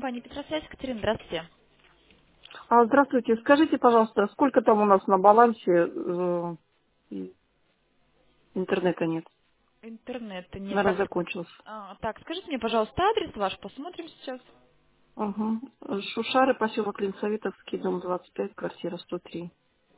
компания Петросвязь. Екатерина, здравствуйте. Здравствуйте. Скажите, пожалуйста, сколько там у нас на балансе и интернета нет? Интернета нет. Наверное, Так, закончился. так, скажите мне, пожалуйста, адрес ваш, посмотрим сейчас. Угу. Шушары, поселок Ленсоветовский, дом 25, квартира 103.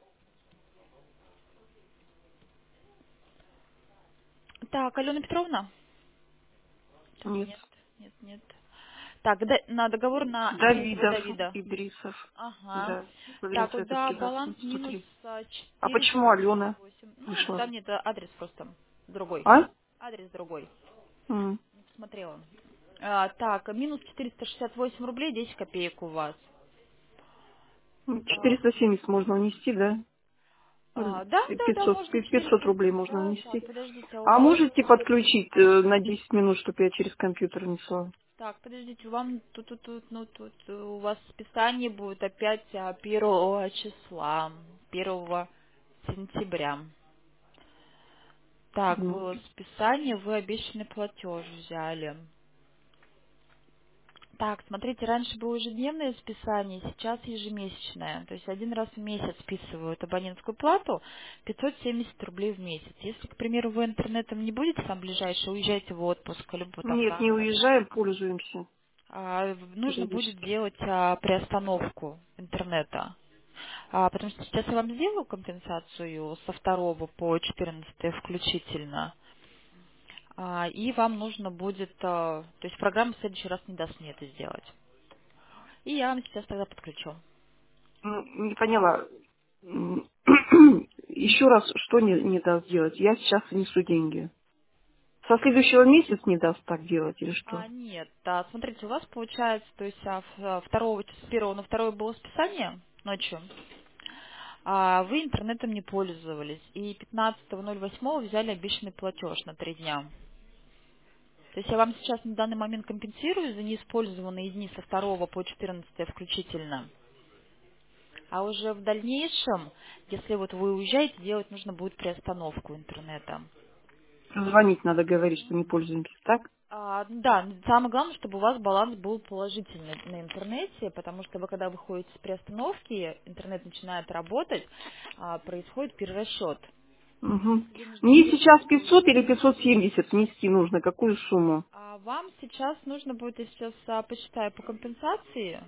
Так, Алена Петровна? Так, Нет. нет. Так, на договор на Идрисова Давидов, Давида. Идрисов. Ага. Да. Так, вот, да, Ленсоветовский, баланс 20, минус 103. А почему Алена 468. Ну, вышла? там нет, адрес просто другой. А? Адрес другой. М. Не посмотрела. Так, минус 468 рублей 10 копеек у вас. А, 470 можно унести, да? да, 500, можно 500 400. рублей можно Так, унести. подождите, а у А вас... можете подключить на 10 минут, чтобы я через компьютер несла? Так, подождите, вам тут у вас списание будет опять 1 числа, 1 сентября. Так, М. было списание, вы обещанный платеж взяли. Так, смотрите, раньше было ежедневное списание, сейчас ежемесячное. То есть один раз в месяц списывают абонентскую плату 570 рублей в месяц. Если, к примеру, вы интернетом не будете там ближайшее, уезжаете в отпуск, либо там Нет, не за город, уезжаем, пользуемся нужно будет периодически. делать приостановку интернета. Потому что сейчас я вам сделаю компенсацию со 2 по 14 включительно. И вам нужно будет, то есть программа в следующий раз не даст мне это сделать. И я вам сейчас тогда подключу. Не поняла. Еще раз, что не даст делать? Я сейчас внесу деньги. Со следующего месяца не даст так делать или что? Нет, смотрите, у вас получается, то есть с 1 на 2 было списание ночью, вы интернетом не пользовались, и 15.08 взяли обещанный платеж на 3 дня. То есть я вам сейчас на данный момент компенсирую за неиспользованные дни со 2 по 14 включительно. А уже в дальнейшем, если вот вы уезжаете, делать нужно будет приостановку интернета. Звонить надо говорить, что не пользуемся, так? Да, самое главное, чтобы у вас баланс был положительный на интернете, потому что вы, когда выходите с приостановки, интернет начинает работать, происходит перерасчет. Угу. И нужно Мне будет... сейчас 500 или 570 внести нужно. Какую сумму? Вам сейчас нужно будет, я сейчас посчитаю по компенсации,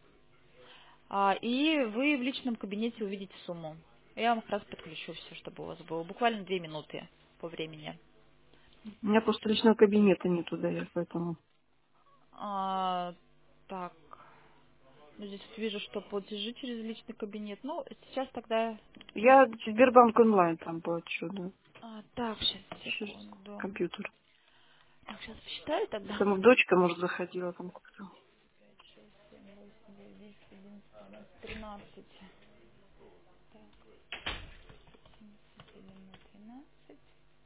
и вы в личном кабинете увидите сумму. Я вам как раз подключу все, чтобы у вас было. Буквально 2 минуты по времени. У меня просто личного кабинета нету, да, я поэтому. А, так, ну, здесь вот вижу, что платежи через личный кабинет. Ну, сейчас тогда... Я Сбербанк онлайн там плачу, да. Так, сейчас, Через секунду. компьютер. Так, сейчас посчитаю тогда. Сама дочка, может, заходила там как-то. 13. На 13.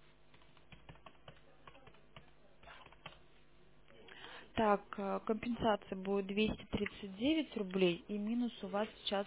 Так, компенсация будет 239 рублей, и минус у вас сейчас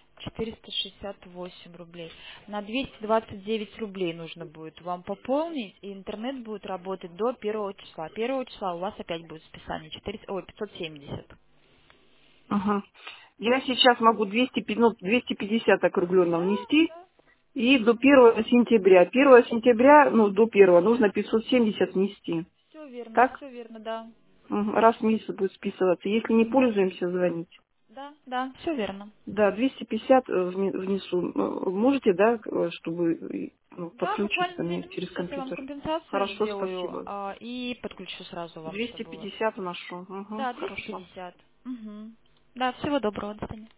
468 рублей. На 229 рублей нужно будет вам пополнить, и интернет будет работать до 1 числа. 1 числа у вас опять будет списание 570. Ага. Я сейчас могу 250 округленно Да, внести. И до 1 сентября. 1 сентября, ну, до 1 нужно 570 внести. Так? все верно, да. Раз в месяц будет списываться. Если не пользуемся, звонить. Да, все верно. Да, 250 внесу. Можете, да, чтобы ну, Да, буквально подключиться две мне минуты. через Сейчас я вам компьютер? компенсацию Хорошо, сделаю спасибо. и подключу сразу вам, чтобы у вас. 250 вношу. Угу, Да, хорошо. 250. Угу. Да, всего доброго, до свидания.